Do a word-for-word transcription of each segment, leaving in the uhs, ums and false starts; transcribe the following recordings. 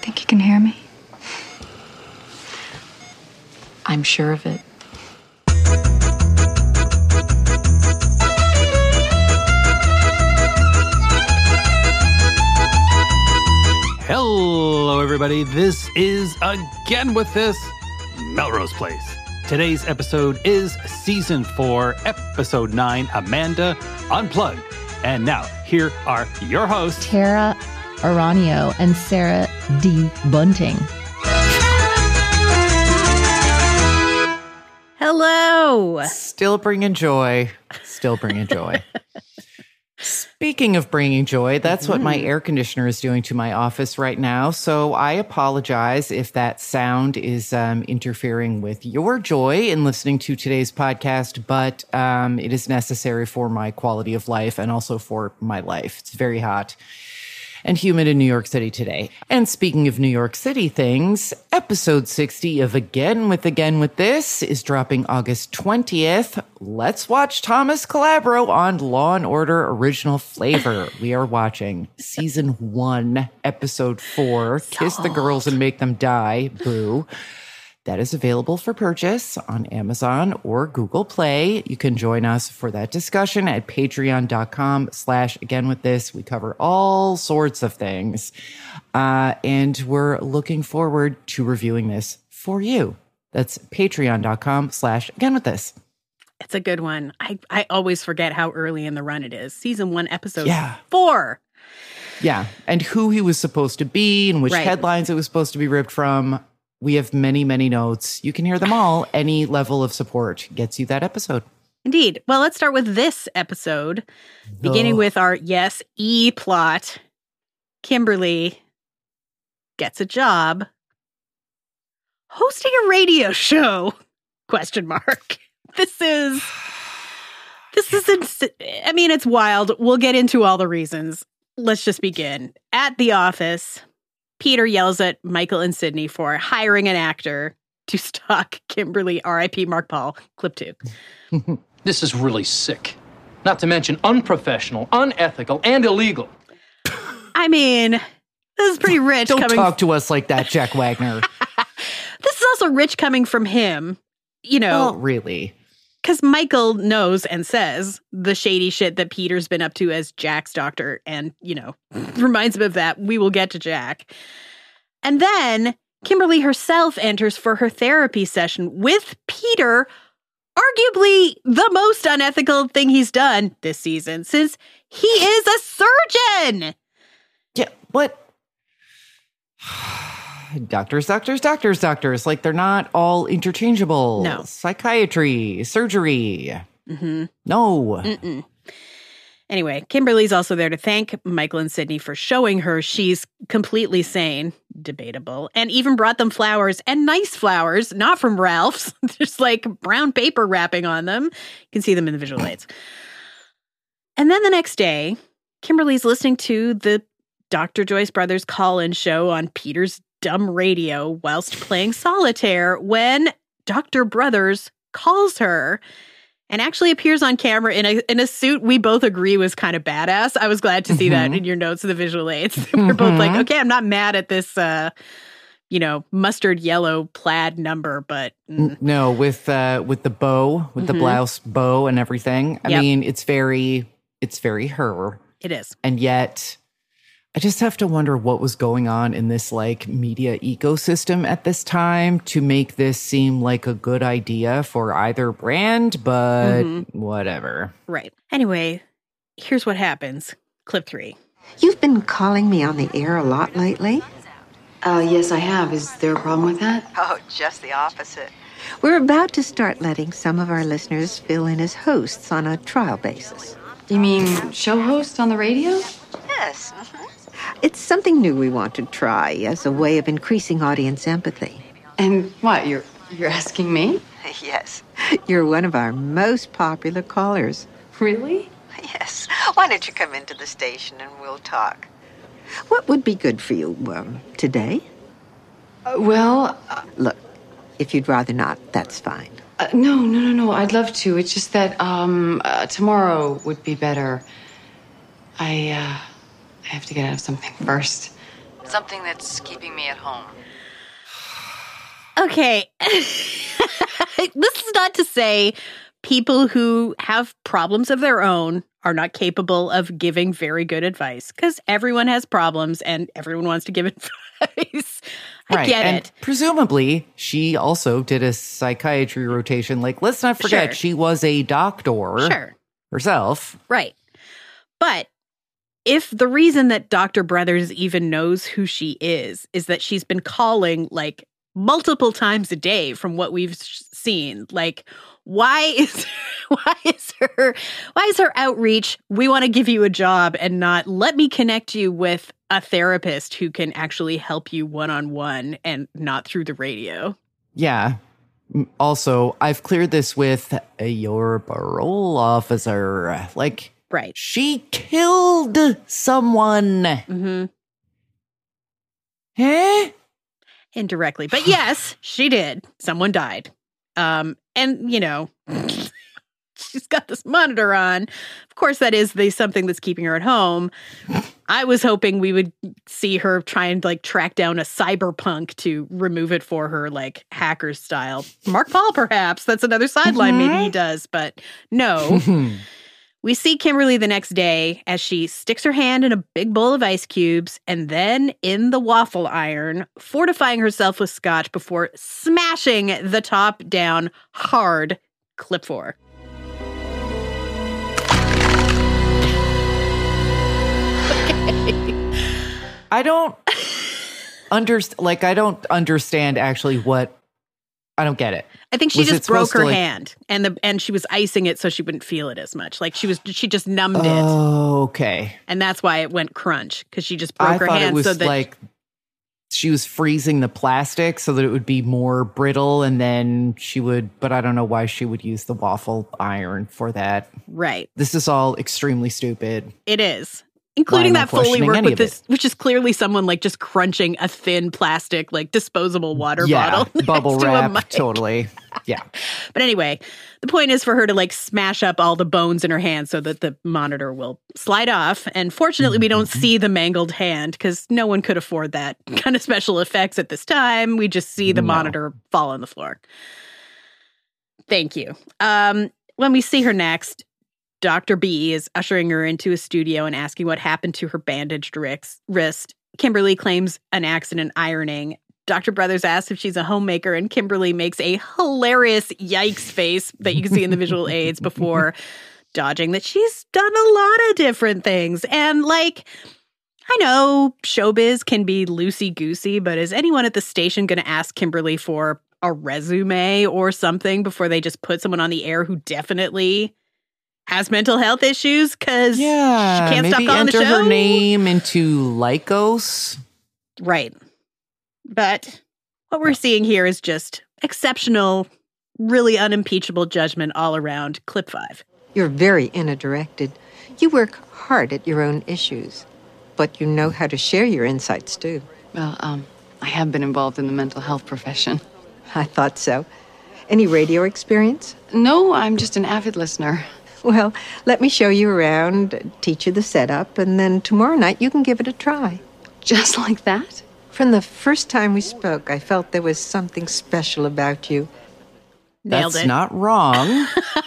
Think you can hear me? I'm sure of it. Hello, everybody. This is Again With This, Melrose Place. Today's episode is Season four, Episode nine, Amanda Unplugged. And now, here are your hosts, Tara Aranio and Sarah D. Bunting. Hello. Still bringing joy. Still bringing joy. Speaking of bringing joy, that's mm-hmm. what my air conditioner is doing to my office right now. So I apologize if that sound is um, interfering with your joy in listening to today's podcast, but um, it is necessary for my quality of life and also for my life. It's very hot and humid in New York City today. And speaking of New York City things, episode sixty of Again with Again with This is dropping August twentieth. Let's watch Thomas Calabro on Law and Order Original Flavor. We are watching season one, episode four, Kiss the Girls and Make Them Die, Boo. That is available for purchase on Amazon or Google Play. You can join us for that discussion at patreon.com slash again with this. We cover all sorts of things. Uh, and we're looking forward to reviewing this for you. That's patreon.com slash again with this. It's a good one. I, I always forget how early in the run it is. Season one, episode yeah. four. Yeah. And who he was supposed to be and which right. headlines it was supposed to be ripped from. We have many, many notes. You can hear them all. Any level of support gets you that episode. Indeed. Well, let's start with this episode, beginning oh. with our, yes, E-plot. Kimberly gets a job hosting a radio show, question mark. This is, this is, ins- I mean, it's wild. We'll get into all the reasons. Let's just begin. At the office, Peter yells at Michael and Sydney for hiring an actor to stalk Kimberly, R I P Mark Paul, clip two. This is really sick. Not to mention unprofessional, unethical, and illegal. I mean, this is pretty rich. Don't coming talk to us like that, Jack Wagner. This is also rich coming from him, you know. Well, really? Because Michael knows and says the shady shit that Peter's been up to as Jack's doctor and, you know, reminds him of that. We will get to Jack. And then Kimberly herself enters for her therapy session with Peter, arguably the most unethical thing he's done this season since he is a surgeon. Yeah, what? Doctors, doctors, doctors, doctors. Like, they're not all interchangeable. No. Psychiatry, surgery. Mm-hmm. No. Mm-mm. Anyway, Kimberly's also there to thank Michael and Sydney for showing her she's completely sane, debatable, and even brought them flowers, and nice flowers, not from Ralph's, just like brown paper wrapping on them. You can see them in the visual aids. And then the next day, Kimberly's listening to the Doctor Joyce Brothers call-in show on Peter's dumb radio whilst playing solitaire when Doctor Brothers calls her and actually appears on camera in a in a suit we both agree was kind of badass. I was glad to see mm-hmm. that in your notes of the visual aids. We're mm-hmm. both like, okay, I'm not mad at this, uh, you know, mustard yellow plaid number, but mm. no, with uh, with the bow, with mm-hmm. the blouse bow and everything. I yep. mean, it's very, it's very her. It is, and yet. I just have to wonder what was going on in this like media ecosystem at this time to make this seem like a good idea for either brand, but mm-hmm. whatever. Right. Anyway, here's what happens. Clip three. You've been calling me on the air a lot lately? Uh, yes, I have. Is there a problem with that? Oh, just the opposite. We're about to start letting some of our listeners fill in as hosts on a trial basis. You mean show host on the radio? Yes. It's something new we want to try as a way of increasing audience empathy. And what, you're you're asking me? Yes. You're one of our most popular callers. Really? Yes. Why don't you come into the station and we'll talk? What would be good for you um, today? Uh, well... Uh, Look, if you'd rather not, that's fine. Uh, no, no, no, no. I'd love to. It's just that um, uh, tomorrow would be better. I, uh, I have to get out of something first. Something that's keeping me at home. Okay. This is not to say people who have problems of their own are not capable of giving very good advice, because everyone has problems and everyone wants to give advice. I right. get and it. Presumably, she also did a psychiatry rotation. Like, let's not forget, Sure. she was a doctor Sure. herself. Right. But if the reason that Doctor Brothers even knows who she is, is that she's been calling like multiple times a day from what we've seen, like, why is why is her why is her outreach, we want to give you a job, and not let me connect you with a therapist who can actually help you one-on-one and not through the radio? Yeah. Also, I've cleared this with uh, your parole officer. Like, Right. she killed someone. Mm-hmm. Eh? Indirectly. But yes, she did. Someone died. Um, and, you know, she's got this monitor on. Of course, that is the something that's keeping her at home. I was hoping we would see her try and, like, track down a cyberpunk to remove it for her, like, hacker style. Mark Paul, perhaps. That's another sideline Mm-hmm. maybe he does. But no. We see Kimberly the next day as she sticks her hand in a big bowl of ice cubes and then in the waffle iron, fortifying herself with scotch before smashing the top down hard. Clip four. I don't understand. Like, I don't understand actually what. I don't get it. I think she Was it just broke supposed to, her like- hand, and the and she was icing it so she wouldn't feel it as much. Like she was, she just numbed it, Oh, okay. and that's why it went crunch, because she just broke I her thought hand it was so that like she was freezing the plastic so that it would be more brittle, and then she would. But I don't know why she would use the waffle iron for that. right. This is all extremely stupid. It is. Including Why am I that Foley questioning work any with of it? this, which is clearly someone like just crunching a thin plastic, like disposable water yeah, bottle. bubble next to a wrap, mic. totally. Yeah. But anyway, the point is for her to like smash up all the bones in her hand so that the monitor will slide off. And fortunately, we don't see the mangled hand because no one could afford that kind of special effects at this time. We just see the No. monitor fall on the floor. Thank you. Um, when we see her next, Doctor B is ushering her into a studio and asking what happened to her bandaged wrist. wrist. Kimberly claims an accident ironing. Doctor Brothers asks if she's a homemaker, and Kimberly makes a hilarious yikes face that you can see in the visual aids before dodging that she's done a lot of different things. And like, I know showbiz can be loosey-goosey, but is anyone at the station going to ask Kimberly for a resume or something before they just put someone on the air who definitely has mental health issues because Yeah. she can't maybe stop calling the enter show? her name into Lycos. Right. But what we're seeing here is just exceptional, really unimpeachable judgment all around. Clip five. You're very inner-directed. You work hard at your own issues, but you know how to share your insights, too. Well, um, I have been involved in the mental health profession. I thought so. Any radio experience? No, I'm just an avid listener. Well, let me show you around, teach you the setup, and then tomorrow night you can give it a try. Just like that? From the first time we spoke, I felt there was something special about you. Nailed That's it. not wrong.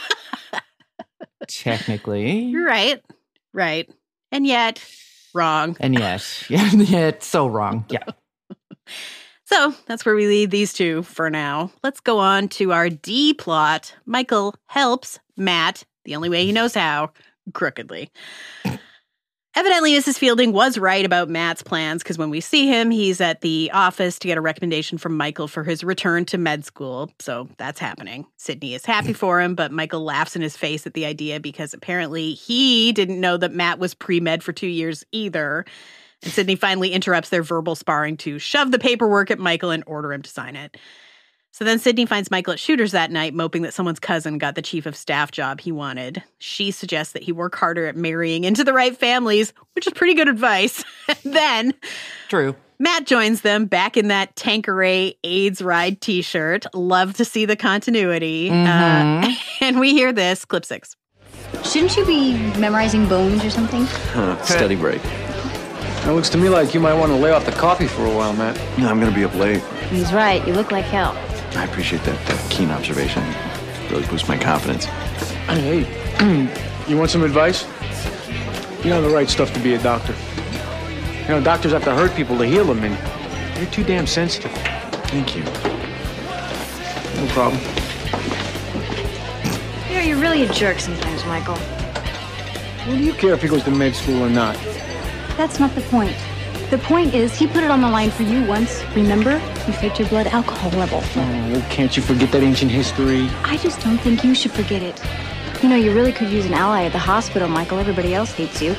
Technically. You're right. Right. And yet, wrong. And yet, yeah, yet so wrong. Yeah. So that's where we leave these two for now. Let's go on to our D plot. Michael helps Matt, the only way he knows how, crookedly. Evidently, Missus Fielding was right about Matt's plans because when we see him, he's at the office to get a recommendation from Michael for his return to med school. So that's happening. Sydney is happy for him, but Michael laughs in his face at the idea because apparently he didn't know that Matt was pre-med for two years either. And Sydney finally interrupts their verbal sparring to shove the paperwork at Michael and order him to sign it. So then Sydney finds Michael at Shooter's that night, moping that someone's cousin got the chief of staff job he wanted. She suggests that he work harder at marrying into the right families, which is pretty good advice. Then True. Matt joins them back in that Tanqueray AIDS ride t-shirt. Love to see the continuity. Mm-hmm. Uh, and we hear this, clip six. Shouldn't you be memorizing bones or something? Huh, study break. It looks to me like you might want to lay off the coffee for a while, Matt. No, I'm going to be up late. He's right. You look like hell. I appreciate that, that keen observation. It really boosts my confidence. Hey, you want some advice? You know the right stuff to be a doctor. You know, doctors have to hurt people to heal them, and you're too damn sensitive. Thank you. No problem. You know, you're really a jerk sometimes, Michael. What do you care if he goes to med school or not? That's not the point. The point is, he put it on the line for you once. Remember? You faked your blood alcohol level. Oh, can't you forget that ancient history? I just don't think you should forget it. You know, you really could use an ally at the hospital, Michael. Everybody else hates you.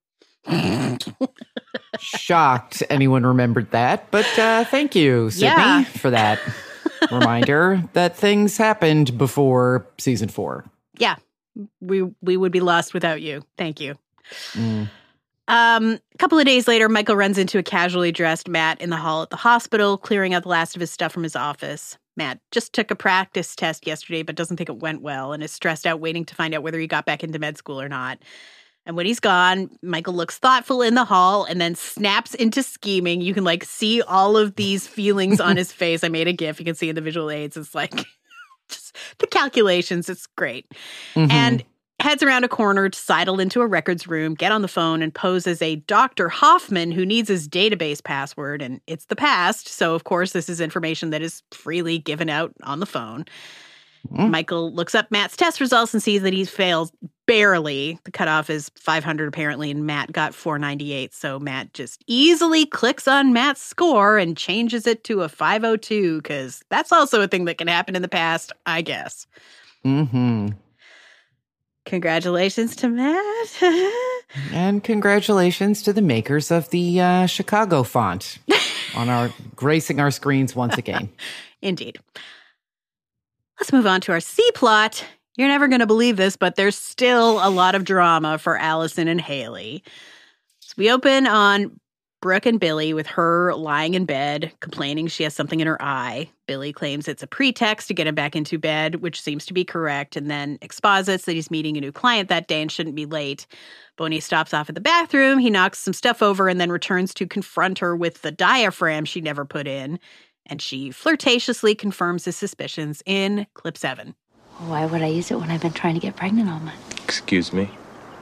Shocked anyone remembered that, but uh, thank you, Sydney, Yeah. for that reminder that things happened before season four. Yeah, we we would be lost without you. Thank you. Mm. Um, a couple of days later, Michael runs into a casually dressed Matt in the hall at the hospital, clearing out the last of his stuff from his office. Matt just took a practice test yesterday, but doesn't think it went well and is stressed out waiting to find out whether he got back into med school or not. And when he's gone, Michael looks thoughtful in the hall and then snaps into scheming. You can like see all of these feelings on his face. I made a GIF. You can see in the visual aids. It's like just the calculations. It's great. Mm-hmm. And heads around a corner to sidle into a records room, get on the phone, and pose as a Doctor Hoffman who needs his database password. And it's the past. So, of course, this is information that is freely given out on the phone. Mm. Michael looks up Matt's test results and sees that he's failed barely. The cutoff is five hundred apparently, and Matt got four ninety-eight. So Matt just easily clicks on Matt's score and changes it to a five oh two, because that's also a thing that can happen in the past, I guess. Mm-hmm. Congratulations to Matt. And congratulations to the makers of the uh, Chicago font on our gracing our screens once again. Indeed. Let's move on to our C plot. You're never going to believe this, but there's still a lot of drama for Allison and Haley. So we open on Brooke and Billy with her lying in bed, complaining she has something in her eye. Billy claims it's a pretext to get him back into bed, which seems to be correct, and then exposits that he's meeting a new client that day and shouldn't be late. But when he stops off at the bathroom, he knocks some stuff over and then returns to confront her with the diaphragm she never put in. And she flirtatiously confirms his suspicions in clip seven. Why would I use it when I've been trying to get pregnant all month? Excuse me?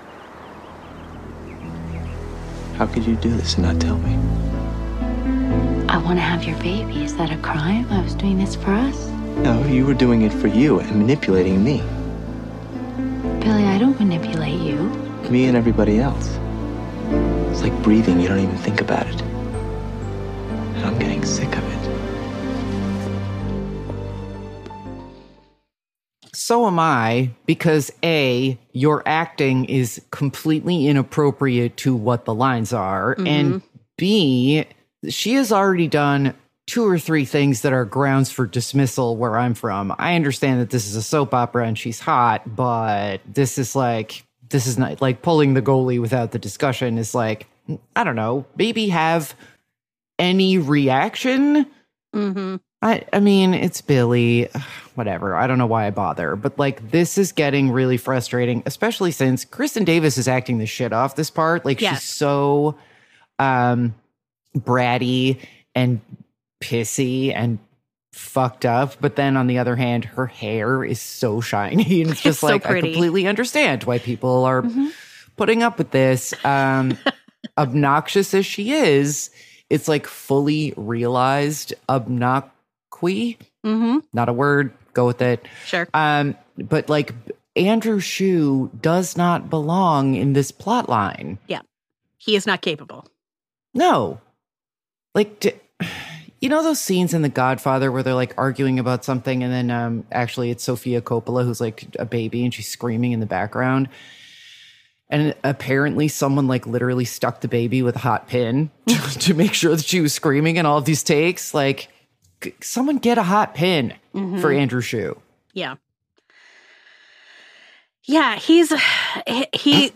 How could you do this and not tell me? I want to have your baby. Is that a crime? I was doing this for us. No, you were doing it for you and manipulating me. Billy, I don't manipulate you. Me and everybody else. It's like breathing, you don't even think about it. And I'm getting sick of it. So am I, because A, your acting is completely inappropriate to what the lines are, mm-hmm. and B, she has already done two or three things that are grounds for dismissal where I'm from. I understand that this is a soap opera and she's hot, but this is like, this is not like pulling the goalie without the discussion is like, I don't know, maybe have any reaction. Mm-hmm. I, I mean, it's Billy, whatever. I don't know why I bother, but like this is getting really frustrating, especially since Kristen Davis is acting the shit off this part. Like yes. she's so um, bratty and pissy and fucked up. But then on the other hand, her hair is so shiny. And it's just it's like, so I completely understand why people are mm-hmm. putting up with this. Um, obnoxious as she is, it's like fully realized obnoxious. Mm-hmm. Not a word. Go with it. Sure. Um, but like Andrew Shue does not belong in this plot line. Yeah. He is not capable. No. Like, d- you know those scenes in The Godfather where they're like arguing about something and then um, actually it's Sofia Coppola who's like a baby and she's screaming in the background. And apparently someone like literally stuck the baby with a hot pin to, to make sure that she was screaming in all of these takes. Like, someone get a hot pin mm-hmm. for Andrew Shue. Yeah. Yeah, he's he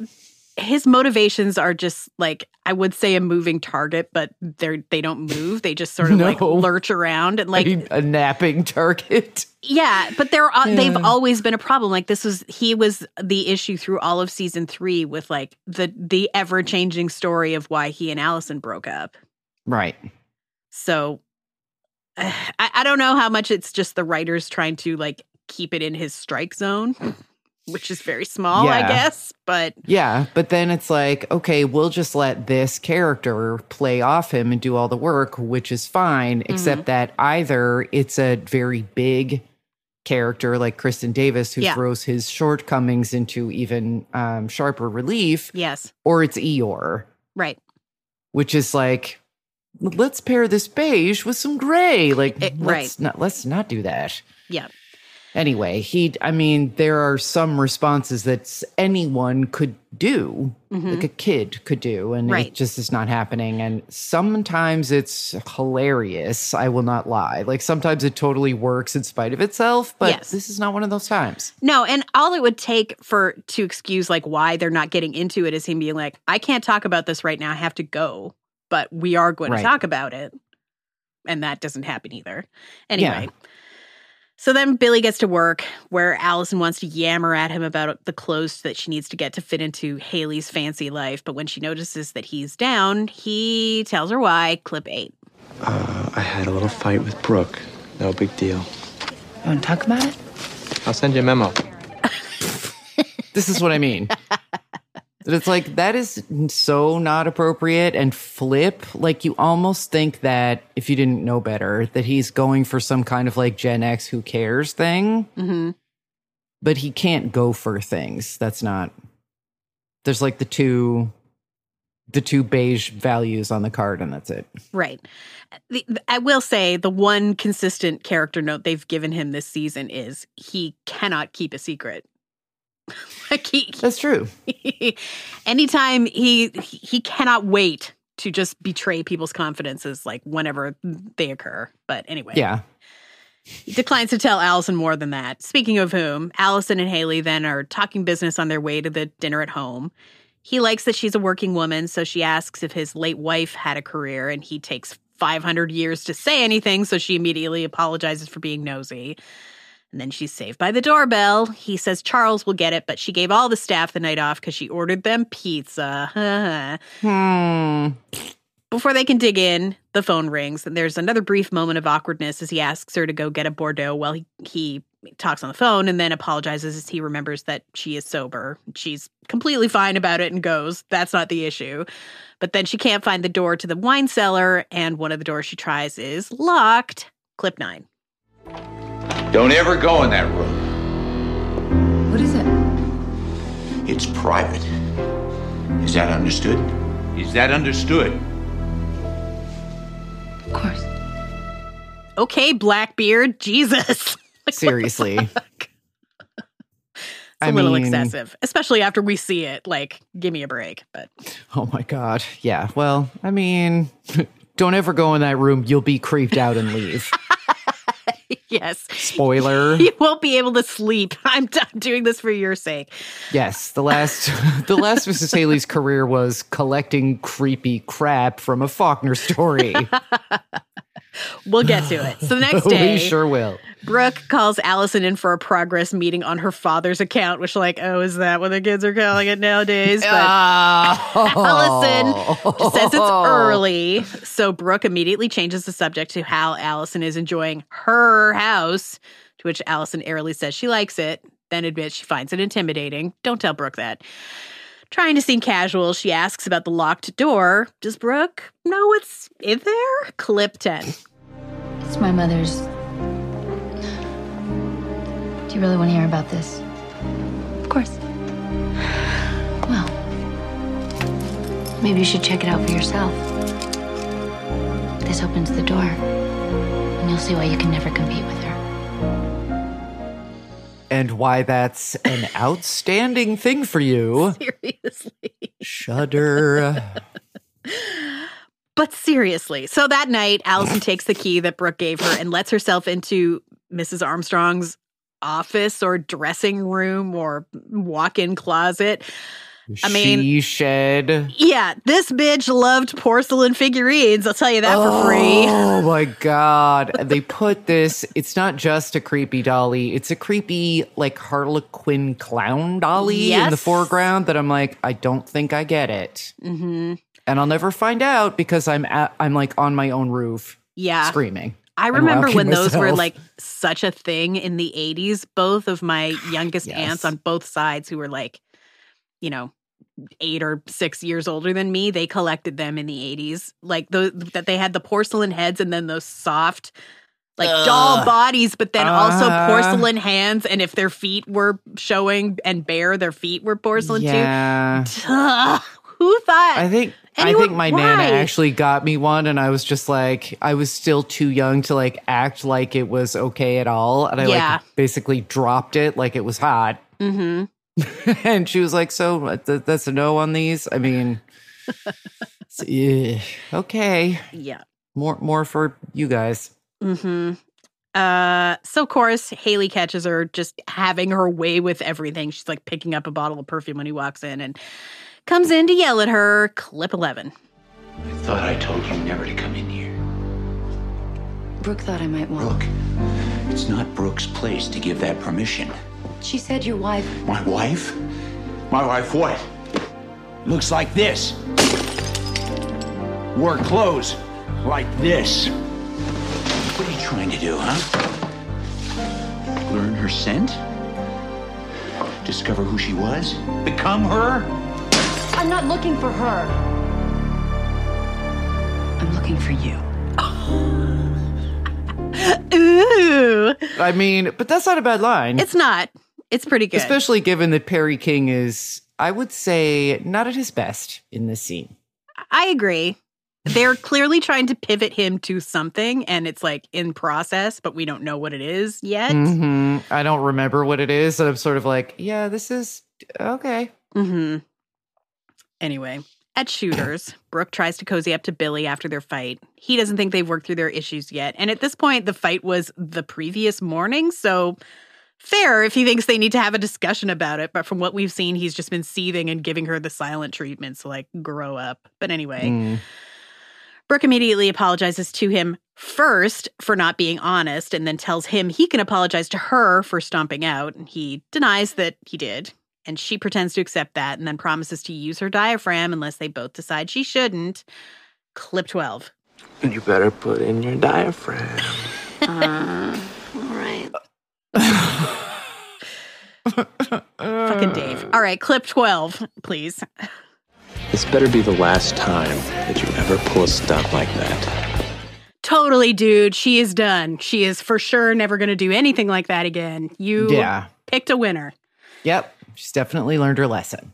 his motivations are just like, I would say a moving target, but they're they don't move. They just sort of No. like lurch around and like a, a napping target. yeah. But they're uh, Yeah. they've always been a problem. Like this was he was the issue through all of season three with like the the ever changing story of why he and Allison broke up. Right. So uh, I, I don't know how much it's just the writers trying to like keep it in his strike zone, which is very small, I Yeah. guess. But Yeah, but then it's like, okay, we'll just let this character play off him and do all the work, which is fine, except that either it's a very big character like Kristen Davis who Yeah. throws his shortcomings into even um, sharper relief, yes, or it's Eeyore, right. which is like, let's pair this beige with some gray. Like, It- let's right. not let's not do that. Yeah. Anyway, he, I mean, there are some responses that s- anyone could do, like a kid could do, and Right. it just is not happening. And sometimes it's hilarious, I will not lie. Like sometimes it totally works in spite of itself, but Yes. this is not one of those times. No, and all it would take for to excuse like why they're not getting into it is him being like, I can't talk about this right now. I have to go, but we are going Right. to talk about it. And that doesn't happen either. Anyway. Yeah. So then Billy gets to work where Allison wants to yammer at him about the clothes that she needs to get to fit into Haley's fancy life. But when she notices that he's down, he tells her why. Clip eight. Uh, I had a little fight with Brooke. No big deal. You want to talk about it? I'll send you a memo. This is what I mean. That it's like, that is so not appropriate and flip. Like, you almost think that if you didn't know better, that he's going for some kind of like Gen X who cares thing. Mm-hmm. But he can't go for things. That's not, there's like the two, the two beige values on the card, and that's it. Right. The, I will say the one consistent character note they've given him this season is he cannot keep a secret. Like he, That's true. he, anytime he he cannot wait to just betray people's confidences, like whenever they occur. But anyway, Yeah. he declines to tell Allison more than that. Speaking of whom, Allison and Haley then are talking business on their way to the dinner at home. He likes that she's a working woman, so she asks if his late wife had a career, and he takes five hundred years to say anything, so she immediately apologizes for being nosy. And then she's saved by the doorbell. He says Charles will get it, but she gave all the staff the night off because she ordered them pizza. Hmm. Before they can dig in, the phone rings, and there's another brief moment of awkwardness as he asks her to go get a Bordeaux while he, he talks on the phone, and then apologizes as he remembers that she is sober. She's completely fine about it and goes, that's not the issue. But then she can't find the door to the wine cellar, and one of the doors she tries is locked. Clip nine. Don't ever go in that room. What is it? It's private. Is that understood? Is that understood? Of course. Okay, Blackbeard, Jesus. Like, Seriously. It's a I little mean- excessive, especially after we see it. Like, give me a break. But Oh my God. Yeah. Well, I mean, don't ever go in that room. You'll be creeped out and leave. yes, Spoiler. you won't be able to sleep. I'm done doing this for your sake. Yes, the last the last Missus Haley's career was collecting creepy crap from a Faulkner story. We'll get to it. So the next day, We sure will. Brooke calls Allison in for a progress meeting on her father's account, which, like, oh, is that what the kids are calling it nowadays? But Allison says it's early. So Brooke immediately changes the subject to how Allison is enjoying her house, to which Allison airily says she likes it, then admits she finds it intimidating. Don't tell Brooke that. Trying to seem casual, she asks about the locked door. Does Brooke know what's in there? Clip ten. It's my mother's. Do you really want to hear about this? Of course. Well, maybe you should check it out for yourself. This opens the door, and you'll see why you can never compete with her. And why that's an outstanding thing for you. Seriously. Shudder. But seriously, so that night, Allison takes the key that Brooke gave her and lets herself into Missus Armstrong's office or dressing room or walk-in closet. I mean, she shed. Yeah, this bitch loved porcelain figurines. I'll tell you that oh, for free. Oh my God. They put this, it's not just a creepy dolly, it's a creepy, like, Harlequin clown dolly yes. in the foreground that I'm like, I don't think I get it. Mm-hmm. And I'll never find out because I'm at, I'm like on my own roof yeah. screaming. I remember when myself. those were like such a thing in the eighties. Both of my youngest yes. aunts on both sides who were like, you know, eight or six years older than me, they collected them in the eighties. Like the, that they had the porcelain heads and then those soft, like uh, doll bodies, but then uh, also porcelain hands. And if their feet were showing and bare, their feet were porcelain yeah. too. Duh. Who thought? I think anyone, I think my why? Nana actually got me one, and I was just like, I was still too young to like act like it was okay at all, and I yeah. like basically dropped it like it was hot. Mm-hmm. And she was like, "So th- that's a no on these." I mean, yeah, okay, yeah, more more for you guys. Mm-hmm. Uh, so of course, Haley catches her just having her way with everything. She's like picking up a bottle of perfume when he walks in and comes in to yell at her. Clip eleven. I thought I told you never to come in here. Brooke thought I might want. Brooke, it's not Brooke's place to give that permission. She said your wife. My wife? My wife what? Looks like this. Wore clothes like this. What are you trying to do, huh? Learn her scent? Discover who she was? Become her? I'm not looking for her. I'm looking for you. Ooh. I mean, but that's not a bad line. It's not. It's pretty good. Especially given that Perry King is, I would say, not at his best in this scene. I agree. They're clearly trying to pivot him to something, and it's like in process, but we don't know what it is yet. Mm-hmm. I don't remember what it is, and I'm sort of like, yeah, this is okay. Mm-hmm. Anyway, at Shooters, Brooke tries to cozy up to Billy after their fight. He doesn't think they've worked through their issues yet. And at this point, the fight was the previous morning, so fair if he thinks they need to have a discussion about it. But from what we've seen, he's just been seething and giving her the silent treatment, so like, grow up. But anyway, mm. Brooke immediately apologizes to him first for not being honest, and then tells him he can apologize to her for stomping out. And he denies that he did. And she pretends to accept that and then promises to use her diaphragm unless they both decide she shouldn't. Clip twelve. You better put in your diaphragm. uh, all right. Fucking Dave. All right, clip twelve, please. This better be the last time that you ever pull a stunt like that. Totally, dude. She is done. She is for sure never going to do anything like that again. You yeah. picked a winner. Yep. She's definitely learned her lesson.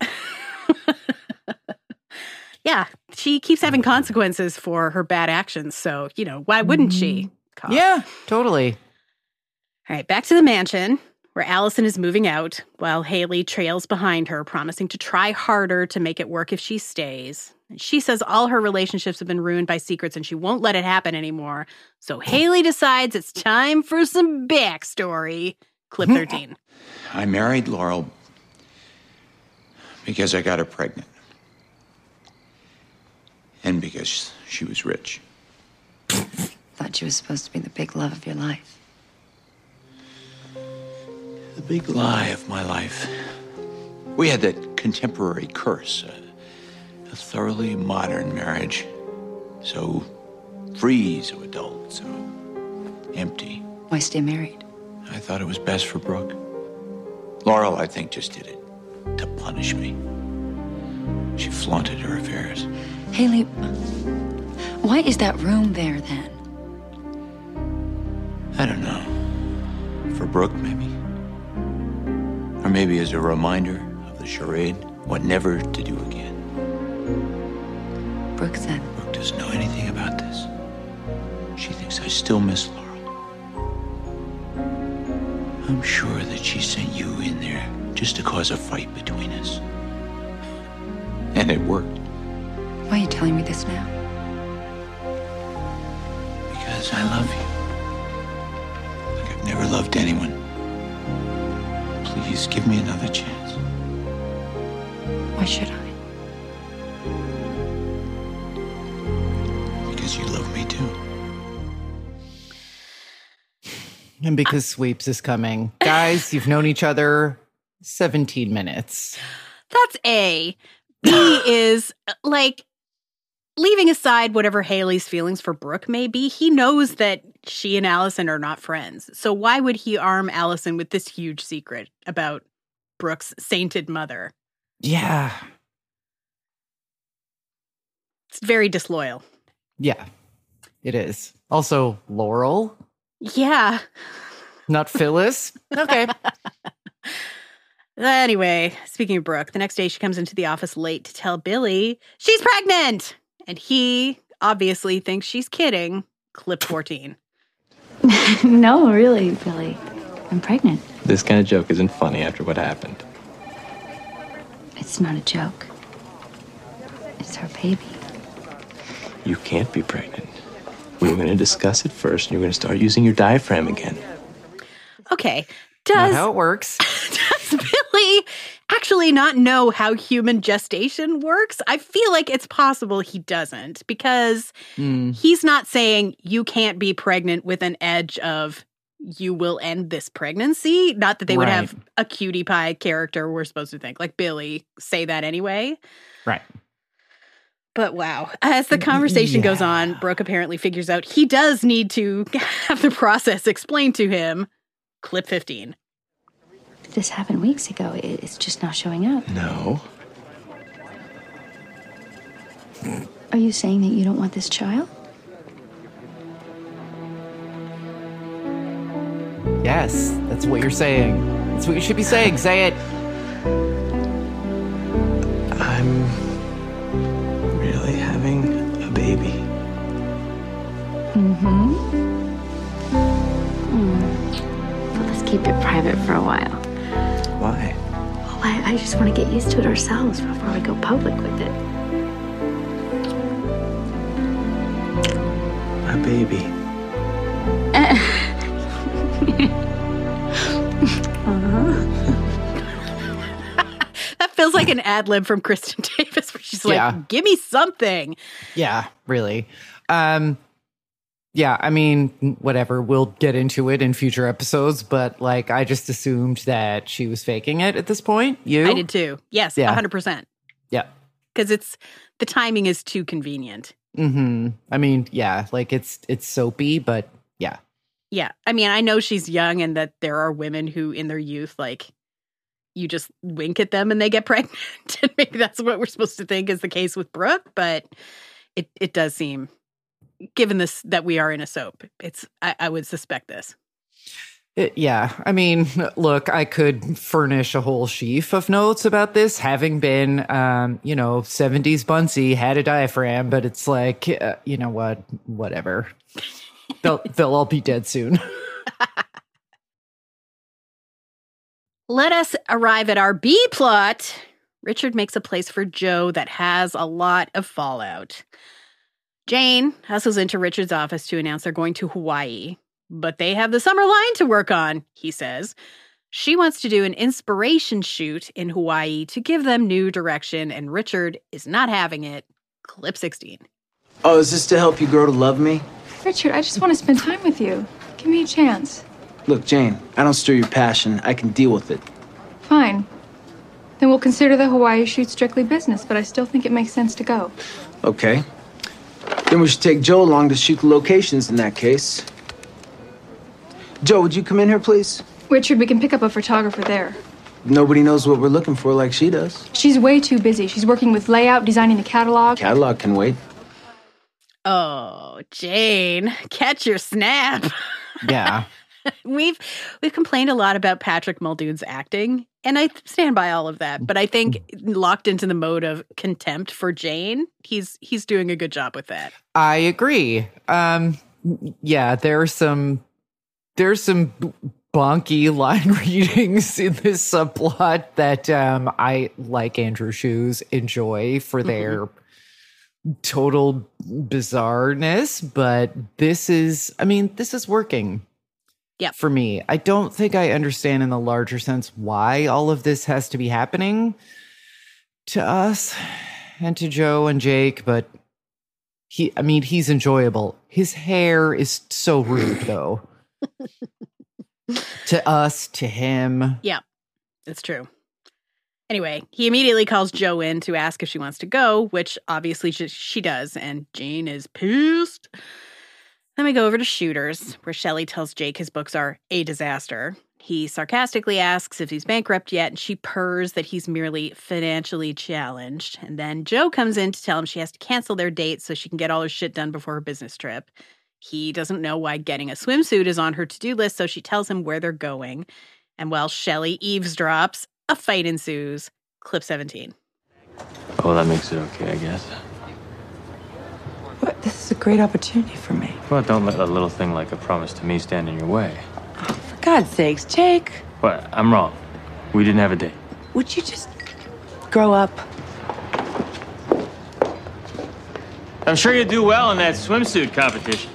Yeah, she keeps having consequences for her bad actions. So, you know, why wouldn't she? Cough. Yeah, totally. All right, back to the mansion where Allison is moving out while Haley trails behind her, promising to try harder to make it work if she stays. And she says all her relationships have been ruined by secrets and she won't let it happen anymore. So Haley decides it's time for some backstory. Clip thirteen. I married Laurel because I got her pregnant. And because she was rich. Thought she was supposed to be the big love of your life. The big lie of my life. We had that contemporary curse, a, a thoroughly modern marriage. So free, so adult, so empty. Why stay married? I thought it was best for Brooke. Laurel, I think, just did it to punish me. She flaunted her affairs. Haley, why is that room there then? I don't know. For Brooke, maybe. Or maybe as a reminder of the charade, what never to do again. Brooke said. Brooke doesn't know anything about this. She thinks I still miss Laurel. I'm sure that she sent you in there just to cause a fight between us. And it worked. Why are you telling me this now? Because I love you. Like I've never loved anyone. Please give me another chance. Why should I? Because you love me too. And because Sweeps is coming. Guys, you've known each other seventeen minutes. That's A. B is like, leaving aside whatever Haley's feelings for Brooke may be, he knows that she and Allison are not friends. So why would he arm Allison with this huge secret about Brooke's sainted mother? Yeah. It's very disloyal. Yeah, it is. Also, Laurel, Yeah. not Phyllis. Okay. Anyway, speaking of Brooke, the next day she comes into the office late to tell Billy she's pregnant. And he obviously thinks she's kidding. Clip fourteen. No, really, Billy. I'm pregnant. This kind of joke isn't funny after what happened. It's not a joke. It's our baby. You can't be pregnant. We were going to discuss it first, and you're going to start using your diaphragm again. Okay. Not Does, how it works. does Billy actually not know how human gestation works? I feel like it's possible he doesn't, because Mm. he's not saying you can't be pregnant with an edge of you will end this pregnancy. Not that they would Right. have a cutie pie character, we're supposed to think, like Billy, say that anyway. Right. But wow, as the conversation Yeah. goes on, Brooke apparently figures out he does need to have the process explained to him. Clip fifteen. This happened weeks ago. It- It's just not showing up. No. Are you saying that you don't want this child? Yes, that's what you're saying. That's what you should be saying. Say it. I'm really having a baby. Mm-hmm. But let's keep it private for a while. Why? Oh, I, I just want to get used to it ourselves before we go public with it. A baby. That feels like an ad lib from Kristen Davis, where she's like, Yeah. give me something. Yeah, really. Um, yeah, I mean, whatever. We'll get into it in future episodes, but like, I just assumed that she was faking it at this point. You? I did too. Yes, Yeah. one hundred percent. Yeah. Because it's, the timing is too convenient. Mm-hmm. I mean, yeah, like it's it's soapy, but yeah. Yeah. I mean, I know she's young and that there are women who in their youth, like, you just wink at them and they get pregnant. And maybe that's what we're supposed to think is the case with Brooke, but it, it does seem, given this that we are in a soap, it's I, I would suspect this. It- yeah, I mean, look, I could furnish a whole sheaf of notes about this, having been, um, you know, seventies Bunsey, had a diaphragm, but it's like, uh, you know what, whatever. They'll they'll all be dead soon. Let us arrive at our B plot. Richard makes a place for Joe that has a lot of fallout. Jane hustles into Richard's office to announce they're going to Hawaii, but they have the summer line to work on, he says. She wants to do an inspiration shoot in Hawaii to give them new direction, and Richard is not having it. Clip sixteen. Oh, is this to help you grow to love me? Richard, I just want to spend time with you. Give me a chance. Look, Jane, I don't stir your passion. I can deal with it. Fine. Then we'll consider the Hawaii shoot strictly business, but I still think it makes sense to go. Okay. Then we should take Joe along to shoot the locations in that case. Joe, would you come in here, please? Richard, we can pick up a photographer there. Nobody knows what we're looking for like she does. She's way too busy. She's working with layout, designing the catalog. Catalog can wait. Oh, Jane, catch your snap. Yeah. We've we've complained a lot about Patrick Muldoon's acting, and I stand by all of that. But I think locked into the mode of contempt for Jane, he's he's doing a good job with that. I agree. Um, yeah, there's some there's some bonky line readings in this subplot that um, I, like Andrew Shoes, enjoy for their mm-hmm. total bizarreness. But this is, I mean, this is working. Yeah. For me, I don't think I understand in the larger sense why all of this has to be happening. to us and to Joe and Jake, but he, I mean, he's enjoyable. His hair is so rude, though. To us, to him. Yeah, it's true. Anyway, he immediately calls Joe in to ask if she wants to go, which obviously she, she does, and Jane is pissed. Then we go over to Shooters, where Shelley tells Jake his books are a disaster. He sarcastically asks if he's bankrupt yet, and she purrs that he's merely financially challenged. And then Joe comes in to tell him she has to cancel their date so she can get all her shit done before her business trip. He doesn't know why getting a swimsuit is on her to-do list, so she tells him where they're going. And while Shelley eavesdrops, a fight ensues. Clip seventeen. Oh, that makes it okay, I guess. What? This is a great opportunity for me. Well, don't let a little thing like a promise to me stand in your way. For God's sakes, Jake. What? I'm wrong. We didn't have a date. Would you just grow up? I'm sure you'll do well in that swimsuit competition.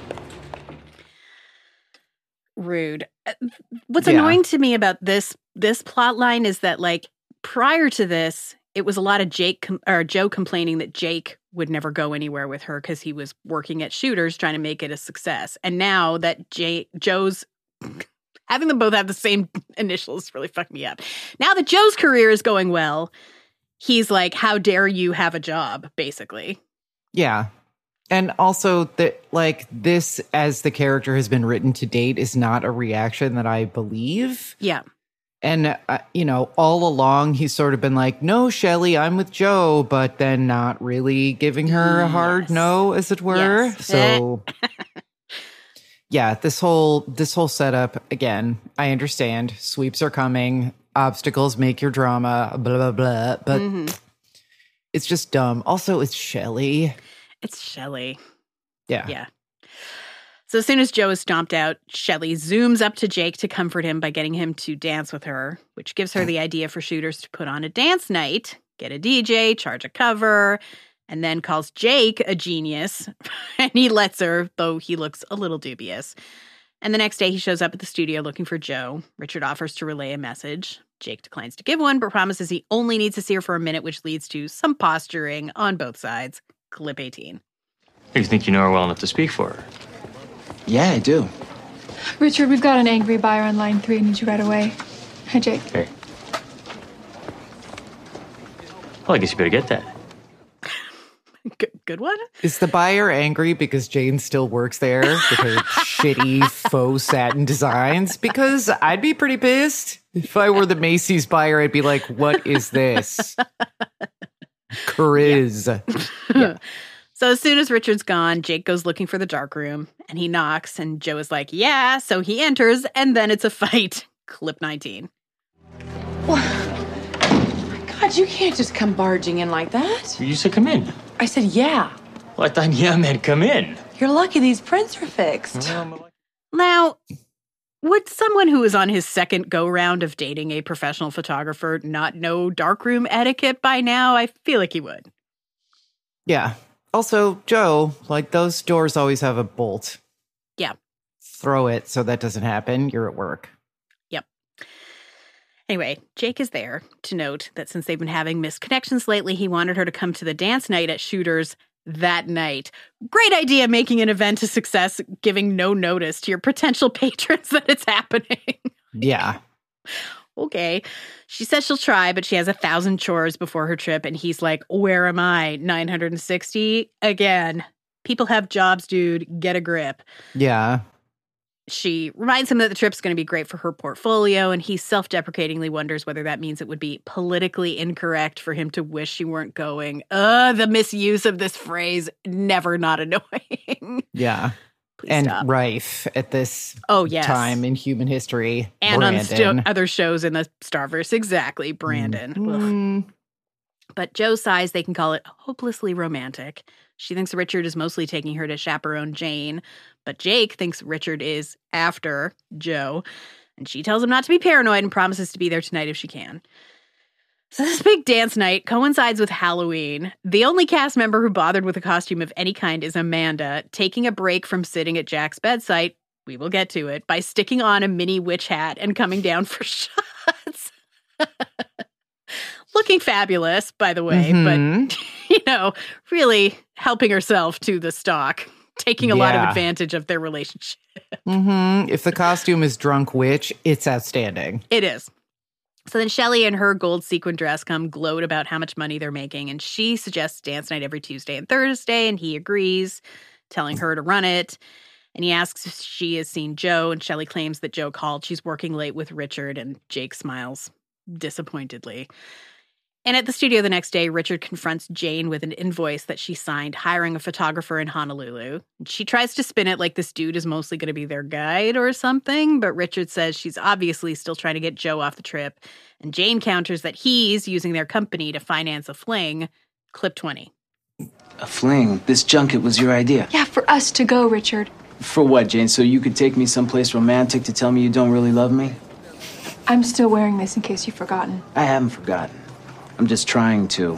Rude. What's Yeah. annoying to me about this this plot line is that, like, prior to this, it was a lot of Jake com- or Joe complaining that Jake would never go anywhere with her because he was working at Shooters trying to make it a success. And now that Jay- Joe's having them both have the same initials really fucked me up. Now that Joe's career is going well, he's like, "How dare you have a job?" Basically. Yeah. And also that, like, this, as the character has been written to date, is not a reaction that I believe. Yeah. And, uh, you know, all along, he's sort of been like, no, Shelley, I'm with Joe, but then not really giving her a hard Yes. no, as it were. Yes. So, yeah, this whole, this whole setup, again, I understand. Sweeps are coming. Obstacles make your drama, blah, blah, blah. But Mm-hmm. it's just dumb. Also, it's Shelley. It's Shelley. Yeah. Yeah. So as soon as Joe is stomped out, Shelley zooms up to Jake to comfort him by getting him to dance with her, which gives her the idea for Shooters to put on a dance night, get a D J, charge a cover, and then calls Jake a genius. And he lets her, though he looks a little dubious. And the next day he shows up at the studio looking for Joe. Richard offers to relay a message. Jake declines to give one, but promises he only needs to see her for a minute, which leads to some posturing on both sides. Clip eighteen. You think you know her well enough to speak for her? Yeah, I do. Richard, we've got an angry buyer on line three. I need you right away. Hi, Jake. Hey. Well, I guess you better get that. Good, good one? Is the buyer angry because Jane still works there with her shitty faux satin designs? Because I'd be pretty pissed. If I were the Macy's buyer, I'd be like, what is this? Chris. Yeah. Yeah. So as soon as Richard's gone, Jake goes looking for the dark room, and he knocks, and Joe is like, yeah, so he enters, and then it's a fight. Clip nineteen. God, you can't just come barging in like that. You said come in. I said, yeah. Well, I thought yeah meant come in. You're lucky these prints are fixed. Now, would someone who is on his second go-round of dating a professional photographer not know darkroom etiquette by now? I feel like he would. Yeah. Also, Joe, like, those doors always have a bolt. Yeah. Throw it so that doesn't happen. You're at work. Yep. Anyway, Jake is there to note that since they've been having misconnections lately, he wanted her to come to the dance night at Shooters that night. Great idea, making an event a success, giving no notice to your potential patrons that it's happening. Yeah. Okay. She says she'll try, but she has a thousand chores before her trip, and he's like, where am I? nine hundred sixty? Again, people have jobs, dude. Get a grip. Yeah. She reminds him that the trip's going to be great for her portfolio, and he self-deprecatingly wonders whether that means it would be politically incorrect for him to wish she weren't going. Ugh, the misuse of this phrase, never not annoying. Yeah. Please and stop. rife at this Oh, yes. time in human history. And Brandon. on sto- other shows in the Starverse. Exactly, Brandon. Mm. But Joe sighs they can call it hopelessly romantic. She thinks Richard is mostly taking her to chaperone Jane, but Jake thinks Richard is after Joe, and she tells him not to be paranoid and promises to be there tonight if she can. So this big dance night coincides with Halloween. The only cast member who bothered with a costume of any kind is Amanda, taking a break from sitting at Jack's bedside, we will get to it, by sticking on a mini witch hat and coming down for shots. looking fabulous, by the way, Mhm. but, you know, really helping herself to the stock, taking a lot of Yeah. advantage of their relationship. Mm-hmm. If the costume is Drunk Witch, it's outstanding. It is. So then Shelley in her gold sequin dress come gloat about how much money they're making, and she suggests dance night every Tuesday and Thursday, and he agrees, telling her to run it. And he asks if she has seen Joe, and Shelley claims that Joe called. She's working late with Richard, and Jake smiles disappointedly. And at the studio the next day, Richard confronts Jane with an invoice that she signed hiring a photographer in Honolulu. She tries to spin it like this dude is mostly going to be their guide or something, but Richard says she's obviously still trying to get Joe off the trip. And Jane counters that he's using their company to finance a fling. Clip twenty. A fling? This junket was your idea? Yeah, for us to go, Richard. For what, Jane? So you could take me someplace romantic to tell me you don't really love me? I'm still wearing this in case you've forgotten. I haven't forgotten. I'm just trying to.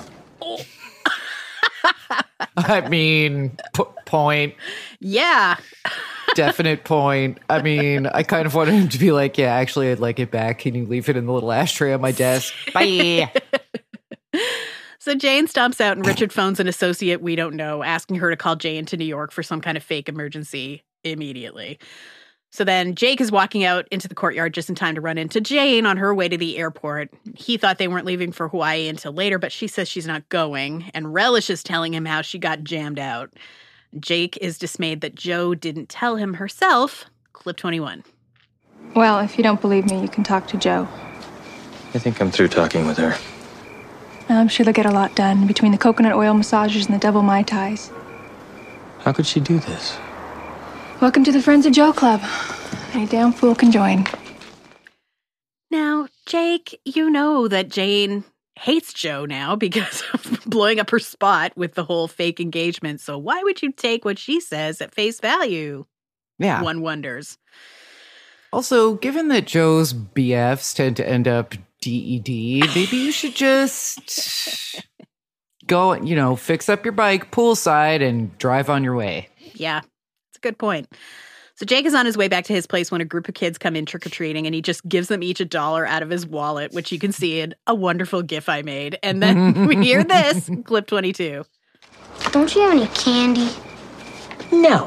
I mean, p- point. Yeah. Definite point. I mean, I kind of wanted him to be like, yeah, actually, I'd like it back. Can you leave it in the little ashtray on my desk? Bye. So Jane stomps out, and Richard phones an associate we don't know, asking her to call Jane to New York for some kind of fake emergency immediately. So then Jake is walking out into the courtyard just in time to run into Jane on her way to the airport. He thought they weren't leaving for Hawaii until later, but she says she's not going, and Relish is telling him how she got jammed out. Jake is dismayed that Joe didn't tell him herself. Clip twenty-one. Well, if you don't believe me, you can talk to Joe. I think I'm through talking with her. I'm sure they'll get a lot done between the coconut oil massages and the double Mai Tais. How could she do this? Welcome to the Friends of Joe Club. Any damn fool can join. Now, Jake, you know that Jane hates Joe now because of blowing up her spot with the whole fake engagement. So why would you take what she says at face value? Yeah. One wonders. Also, given that Joe's B Fs tend to end up D E D, maybe you should just go, you know, fix up your bike poolside and drive on your way. Yeah, it's a good point. So Jake is on his way back to his place when a group of kids come in trick-or-treating, and he just gives them each a dollar out of his wallet, which you can see in a wonderful GIF I made. And then we hear this, clip twenty-two. Don't you have any candy? No.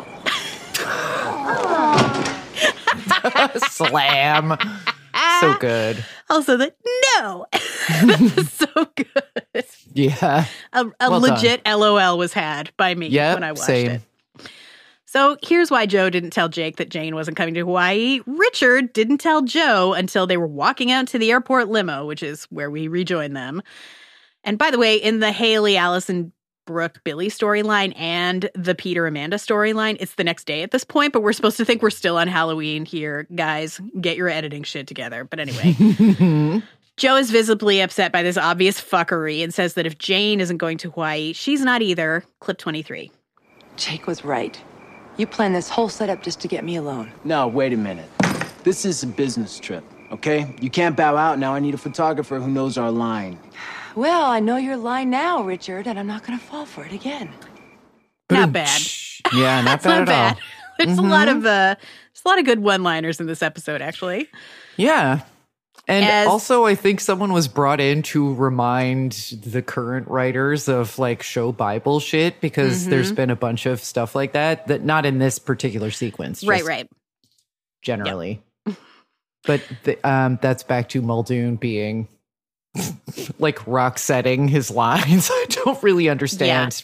Slam. So good. Also, the no. That's so good. Yeah. A, a Well legit LOL was had by me Yep, when I watched same. it. So here's why Joe didn't tell Jake that Jane wasn't coming to Hawaii. Richard didn't tell Joe until they were walking out to the airport limo, which is where we rejoin them. And by the way, in the Haley, Allison, Brooke, Billy storyline and the Peter, Amanda storyline, it's the next day at this point, but we're supposed to think we're still on Halloween here. Guys, get your editing shit together. But anyway, Joe is visibly upset by this obvious fuckery and says that if Jane isn't going to Hawaii, she's not either. Clip twenty-three. Jake was right. You planned this whole setup just to get me alone. No, wait a minute. This is a business trip, okay? You can't bow out now. I need a photographer who knows our line. Well, I know your line now, Richard, and I'm not going to fall for it again. Not bad. Yeah, not It's bad not at bad. all. There's Mhm. a lot of uh, there's a lot of good one-liners in this episode, actually. Yeah. And As- also, I think someone was brought in to remind the current writers of like show Bible shit because Mhm. there's been a bunch of stuff like that, that not in this particular sequence. Right, just right. Generally. But the, um, that's back to Muldoon being like rock setting his lines. I don't really understand.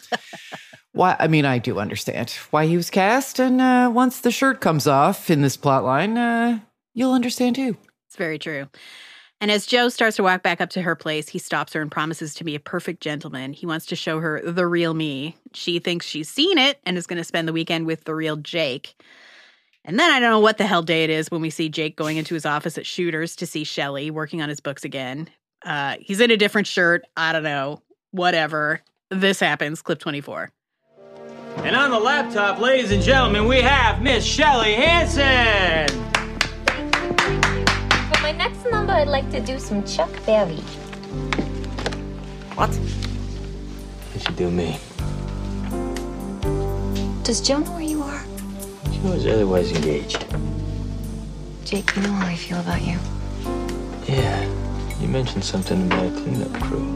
Why? I mean, I do understand why he was cast. And uh, once the shirt comes off in this plot line, uh, you'll understand too. It's very true. And as Joe starts to walk back up to her place, he stops her and promises to be a perfect gentleman. He wants to show her the real me. She thinks she's seen it and is going to spend the weekend with the real Jake. And then I don't know what the hell day it is when we see Jake going into his office at Shooters to see Shelley working on his books again. Uh, he's in a different shirt. I don't know. Whatever. This happens. Clip twenty-four. And on the laptop, ladies and gentlemen, we have Miss Shelley Hansen. For my next number, I'd like to do some Chuck Berry. What? You should do me. Does Joe know where you are? She was otherwise engaged. Jake, you know how I feel about you. Yeah. You mentioned something about a cleanup crew.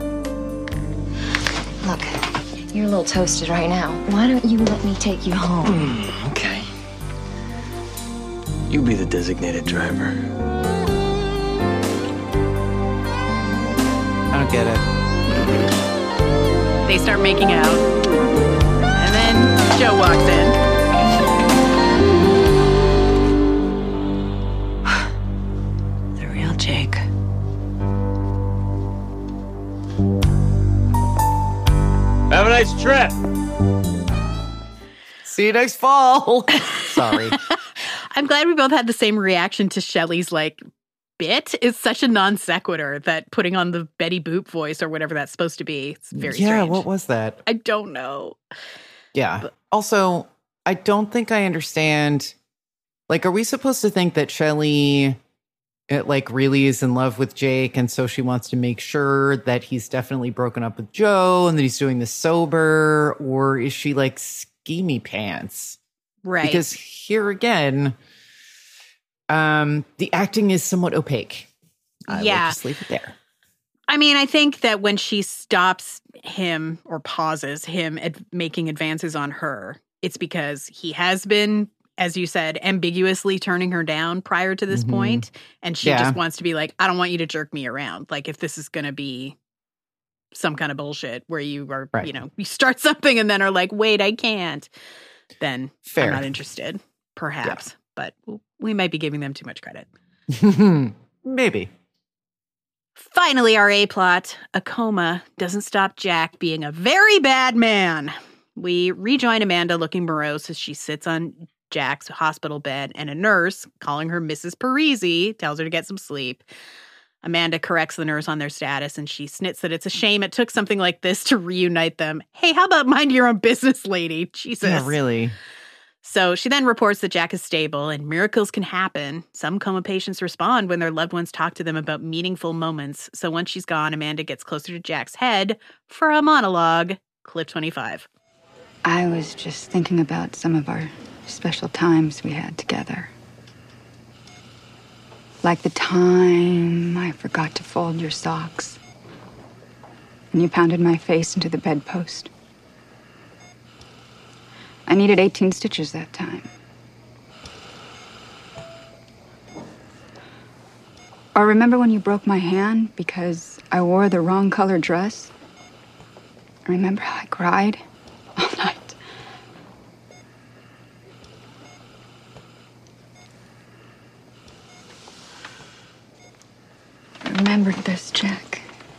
Look, you're a little toasted right now. Why don't you let me take you home? Mm, okay. You be the designated driver. I don't get it. They start making out. And then Joe walks in. The real Jake. Have a nice trip. See you next fall. Sorry. I'm glad we both had the same reaction to Shelley's, like, bit. It's such a non sequitur that putting on the Betty Boop voice or whatever that's supposed to be. It's very yeah, strange. what was that? I don't know. Yeah. But, also, I don't think I understand. Like, are we supposed to think that Shelley, it, like, really is in love with Jake, and so she wants to make sure that he's definitely broken up with Joe and that he's doing this sober? Or is she, like, schemy pants? Right. Because here again, um, the acting is somewhat opaque. I yeah. will just leave it there. I mean, I think that when she stops him or pauses him ad- making advances on her, it's because he has been, as you said, ambiguously turning her down prior to this Mm-hmm. point, and she Yeah. just wants to be like, I don't want you to jerk me around. Like, if this is going to be some kind of bullshit where you are, Right. you know, you start something and then are like, wait, I can't, then Fair. I'm not interested, perhaps. Yeah. But we might be giving them too much credit. Maybe. Finally, our A-plot, a coma, doesn't stop Jack being a very bad man. We rejoin Amanda looking morose as she sits on Jack's hospital bed, and a nurse, calling her Missus Parisi, tells her to get some sleep. Amanda corrects the nurse on their status, and she snits that it's a shame it took something like this to reunite them. Hey, how about mind your own business, lady? Jesus. Yeah, really. So she then reports that Jack is stable and miracles can happen. Some coma patients respond when their loved ones talk to them about meaningful moments. So once she's gone, Amanda gets closer to Jack's head for a monologue. Clip twenty-five. I was just thinking about some of our special times we had together. Like the time I forgot to fold your socks and you pounded my face into the bedpost. I needed eighteen stitches that time. Or remember when you broke my hand because I wore the wrong color dress? Remember how I cried all night? I remembered this, Jack.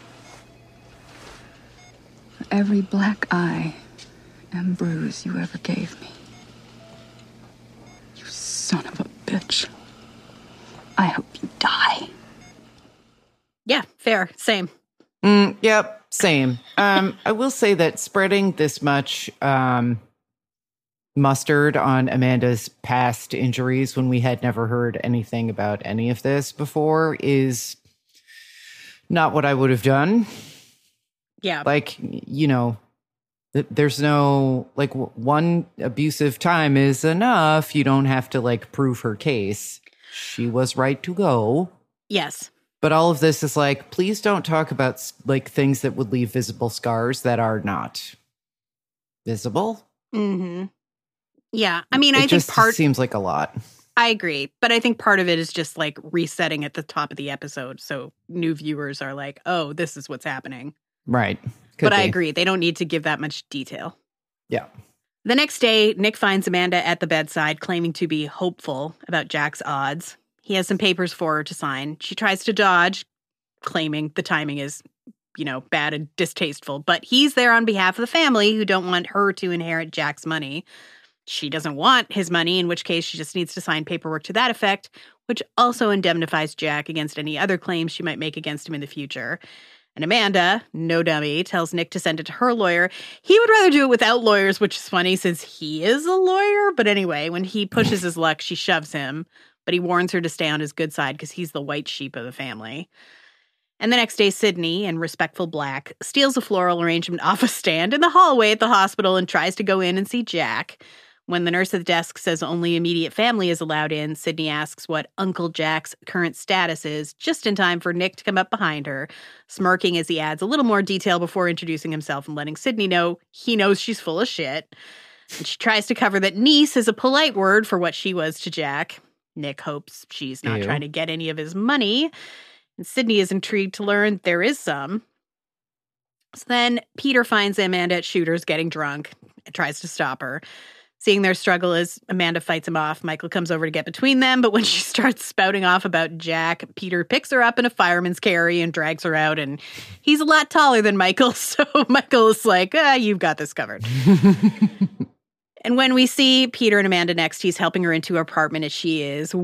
For every black eye and bruise you ever gave me. You son of a bitch. I hope you die. Yeah, fair. Same. Mm, yep, same. Um, I will say that spreading this much um, mustard on Amanda's past injuries when we had never heard anything about any of this before is not what I would have done. Yeah. Like, you know, there's no, like, one abusive time is enough. You don't have to, like, prove her case. She was right to go. Yes. But all of this is like, please don't talk about, like, things that would leave visible scars that are not visible. Mm-hmm. Yeah. I mean, it I think just part... seems like a lot. I agree. But I think part of it is just, like, resetting at the top of the episode. So new viewers are like, oh, this is what's happening. Right. Could but be. I agree. They don't need to give that much detail. Yeah. The next day, Nick finds Amanda at the bedside, claiming to be hopeful about Jack's odds. He has some papers for her to sign. She tries to dodge, claiming the timing is, you know, bad and distasteful. But he's there on behalf of the family who don't want her to inherit Jack's money. She doesn't want his money, in which case she just needs to sign paperwork to that effect, which also indemnifies Jack against any other claims she might make against him in the future. And Amanda, no dummy, tells Nick to send it to her lawyer. He would rather do it without lawyers, which is funny since he is a lawyer. But anyway, when he pushes his luck, she shoves him. But he warns her to stay on his good side because he's the white sheep of the family. And the next day, Sydney, in respectful black, steals a floral arrangement off a stand in the hallway at the hospital and tries to go in and see Jack. When the nurse at the desk says only immediate family is allowed in, Sydney asks what Uncle Jack's current status is, just in time for Nick to come up behind her, smirking as he adds a little more detail before introducing himself and letting Sydney know he knows she's full of shit. And she tries to cover that niece is a polite word for what she was to Jack. Nick hopes she's not Ew. trying to get any of his money, and Sydney is intrigued to learn there is some. So then Peter finds Amanda at Shooter's getting drunk and tries to stop her. Seeing their struggle as Amanda fights him off, Michael comes over to get between them, but when she starts spouting off about Jack, Peter picks her up in a fireman's carry and drags her out, and he's a lot taller than Michael, so Michael is like, ah, you've got this covered. And when we see Peter and Amanda next, he's helping her into her apartment as she is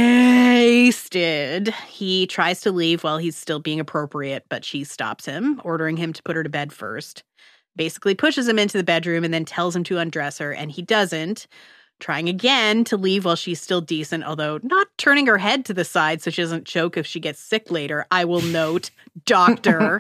wasted. He tries to leave while he's still being appropriate, but she stops him, ordering him to put her to bed first. Basically pushes him into the bedroom and then tells him to undress her, and he doesn't, trying again to leave while she's still decent, although not turning her head to the side so she doesn't choke if she gets sick later. I will note, doctor.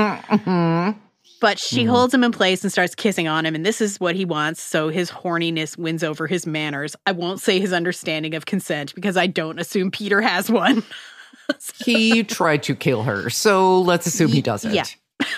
But she holds him in place and starts kissing on him, and this is what he wants, so his horniness wins over his manners. I won't say his understanding of consent, because I don't assume Peter has one. He tried to kill her, so let's assume he doesn't. Yeah.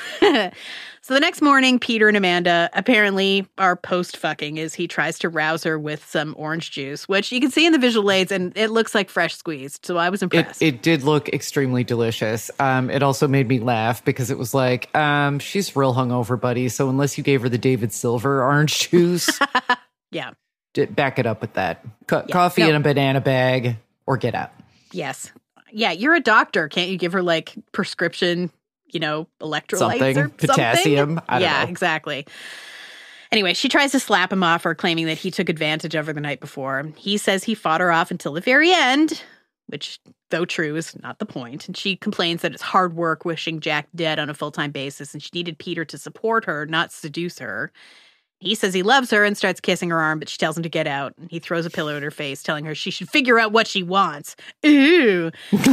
So the next morning, Peter and Amanda apparently are post-fucking as he tries to rouse her with some orange juice, which you can see in the visual aids, and it looks like fresh squeezed, so I was impressed. It, it did look extremely delicious. Um, it also made me laugh because it was like, um, she's real hungover, buddy, so unless you gave her the David Silver orange juice, yeah, d- back it up with that. Co- Yeah. Coffee No. in a banana bag or get out. Yes. Yeah, you're a doctor. Can't you give her, like, prescription, you know, electrolytes Something. or Potassium. something? I don't yeah, know. exactly. Anyway, she tries to slap him off for claiming that he took advantage of her the night before. He says he fought her off until the very end, which, though true, is not the point. And she complains that it's hard work wishing Jack dead on a full-time basis, and she needed Peter to support her, not seduce her. He says he loves her and starts kissing her arm, but she tells him to get out. And he throws a pillow at her face, telling her she should figure out what she wants. Ooh.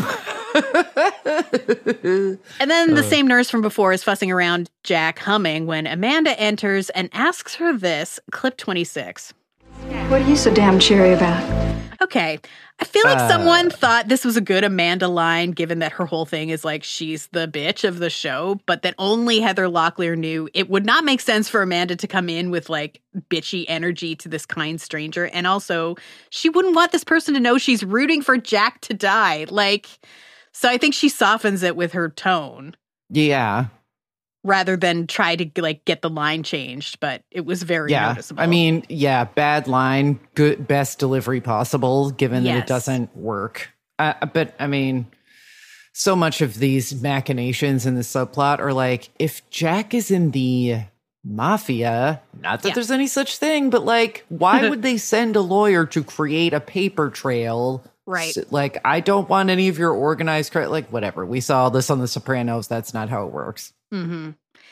And then the same nurse from before is fussing around Jack, humming, when Amanda enters and asks her this, clip twenty-six. What are you so damn cheery about? Okay. I feel like Uh. someone thought this was a good Amanda line, given that her whole thing is like she's the bitch of the show, but that only Heather Locklear knew it would not make sense for Amanda to come in with like bitchy energy to this kind stranger. And also, she wouldn't want this person to know she's rooting for Jack to die. Like, so I think she softens it with her tone Yeah. rather than try to like get the line changed, but it was very Yeah. noticeable. I mean, yeah, bad line, good, best delivery possible, given that Yes. it doesn't work. Uh, but I mean, so much of these machinations in the subplot are like, if Jack is in the mafia, not that Yeah. there's any such thing, but like, why would they send a lawyer to create a paper trail? Right. S- Like, I don't want any of your organized, cri- like, whatever. We saw this on The Sopranos. That's not how it works. Mm-hmm.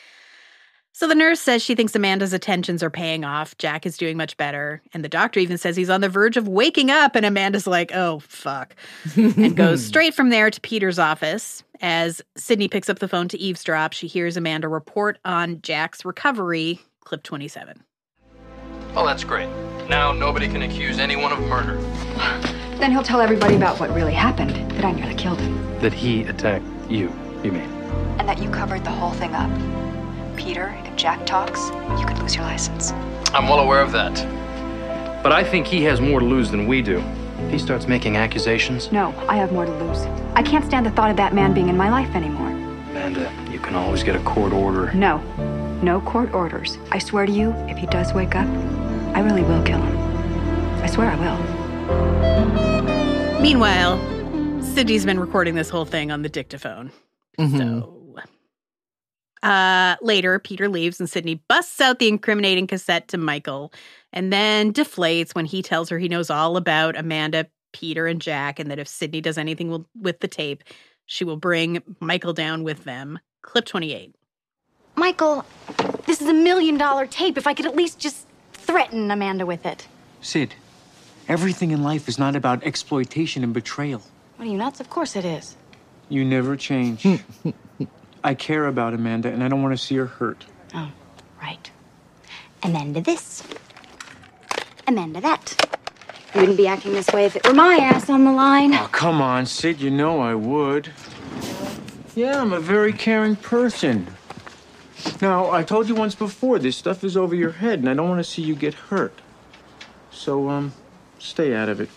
So the nurse says she thinks Amanda's attentions are paying off. Jack is doing much better. And the doctor even says he's on the verge of waking up. And Amanda's like, oh, fuck. And goes straight from there to Peter's office. As Sydney picks up the phone to eavesdrop, she hears Amanda report on Jack's recovery. Clip twenty-seven. Oh, that's great. Now nobody can accuse anyone of murder. Then he'll tell everybody about what really happened, that I nearly killed him. That he attacked you, you mean? And that you covered the whole thing up. Peter, if Jack talks, you could lose your license. I'm well aware of that. But I think he has more to lose than we do. If he starts making accusations, No, I have more to lose. I can't stand the thought of that man being in my life anymore. Amanda, you can always get a court order. No. No court orders. I swear to you, if he does wake up, I really will kill him. I swear I will. Meanwhile, Sydney's been recording this whole thing on the dictaphone. Mhm. So uh, later, Peter leaves and Sydney busts out the incriminating cassette to Michael and then deflates when he tells her he knows all about Amanda, Peter, and Jack, and that if Sydney does anything will, with the tape, she will bring Michael down with them. Clip twenty-eight. Michael, this is a million dollar tape. If I could at least just threaten Amanda with it. Sid, everything in life is not about exploitation and betrayal. What are you, nuts? Of course it is. You never change. I care about Amanda, and I don't want to see her hurt. Oh, right. And then to this. Amanda, that. You wouldn't be acting this way if it were my ass on the line. Oh, come on, Sid. You know I would. Yeah, I'm a very caring person. Now, I told you once before, this stuff is over your head, and I don't want to see you get hurt. So, um, stay out of it.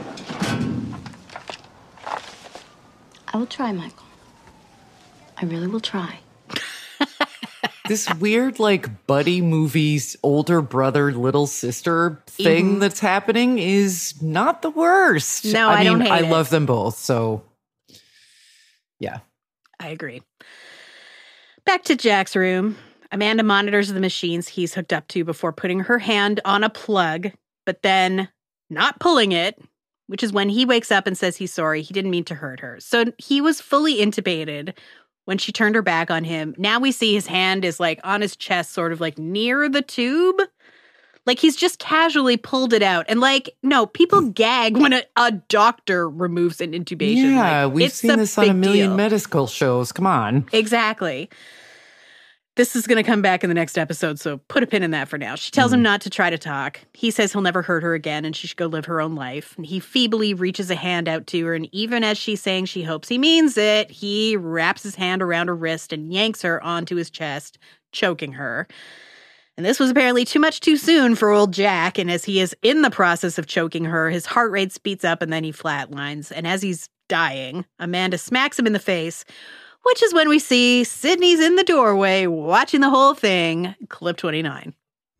I will try, Michael. I really will try. This weird, like, buddy movies, older brother, little sister thing Mhm. that's happening is not the worst. No, I, I mean, don't hate I it. love them both, so yeah. I agree. Back to Jack's room. Amanda monitors the machines he's hooked up to before putting her hand on a plug, but then not pulling it, which is when he wakes up and says he's sorry. He didn't mean to hurt her. So he was fully intubated when she turned her back on him. Now we see his hand is like on his chest, sort of like near the tube. Like he's just casually pulled it out. And like, no, people gag when a, a doctor removes an intubation. Yeah, Like, we've it's seen this on a big million deal. medical shows. Come on. Exactly. This is going to come back in the next episode, so put a pin in that for now. She tells him not to try to talk. He says he'll never hurt her again and she should go live her own life. And he feebly reaches a hand out to her, and even as she's saying she hopes he means it, he wraps his hand around her wrist and yanks her onto his chest, choking her. And this was apparently too much too soon for old Jack, and as he is in the process of choking her, his heart rate speeds up and then he flatlines. And as he's dying, Amanda smacks him in the face, which is when we see Sydney's in the doorway watching the whole thing. Clip twenty-nine.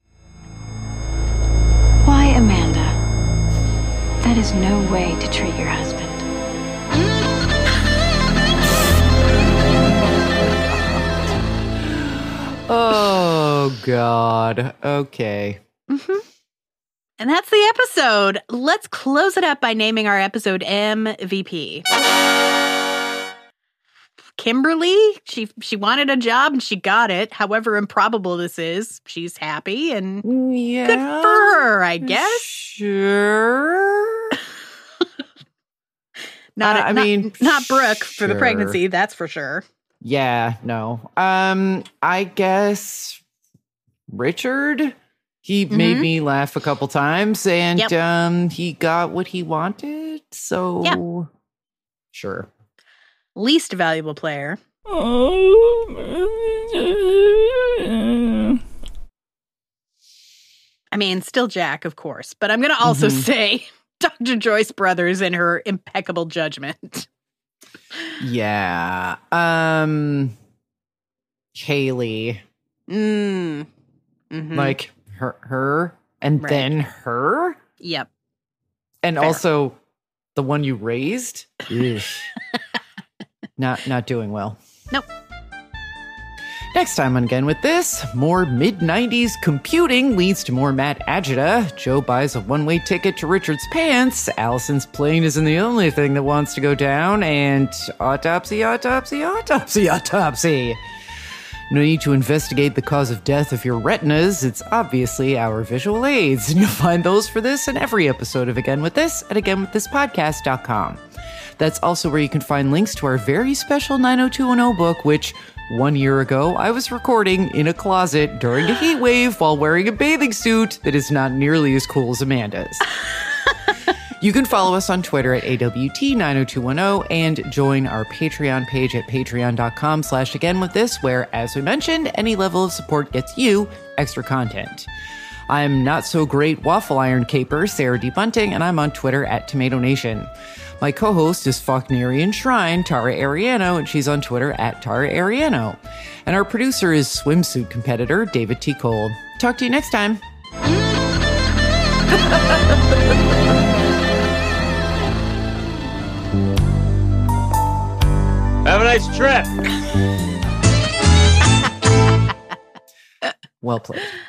Why, Amanda? That is no way to treat your husband. Oh, God. Okay. Mm-hmm. And that's the episode. Let's close it up by naming our episode M V P. Kimberly, she she wanted a job and she got it. However improbable this is, she's happy and yeah, good for her, I guess. Sure. not, Uh, I not- mean, not Brooke for the sure. pregnancy, that's for sure. Yeah, no. Um, I guess Richard, he Mm-hmm. made me laugh a couple times and Yep. um he got what he wanted. So Yeah. sure. Least valuable player. I mean, still Jack, of course, but I'm going to also Mhm. say Doctor Joyce Brothers and her impeccable judgment. Yeah. Um Haley. Mm. Mhm. Like her her and Right. then her? Yep. And Fair. also the one you raised? Ugh. not not doing well. Nope. Next time on Again with This, more mid nineties computing leads to more Matt Agita. Joe buys a one-way ticket to Richard's pants. Allison's plane isn't the only thing that wants to go down. And autopsy, autopsy, autopsy, autopsy. No need to investigate the cause of death of your retinas. It's obviously our visual aids. And you'll find those for this and every episode of Again with This at again with this podcast dot com. That's also where you can find links to our very special nine oh two one oh book, which one year ago I was recording in a closet during a heat wave while wearing a bathing suit that is not nearly as cool as Amanda's. You can follow us on Twitter at A W T nine oh two one oh and join our Patreon page at patreon.com slash again with this, where, as we mentioned, any level of support gets you extra content. I'm not so great waffle iron caper, Sarah D. Bunting, and I'm on Twitter at Tomato Nation. My co-host is Faulknerian Shrine, Tara Ariano, and she's on Twitter at Tara Ariano. And our producer is swimsuit competitor David T. Cole. Talk to you next time. Have a nice trip. Well played.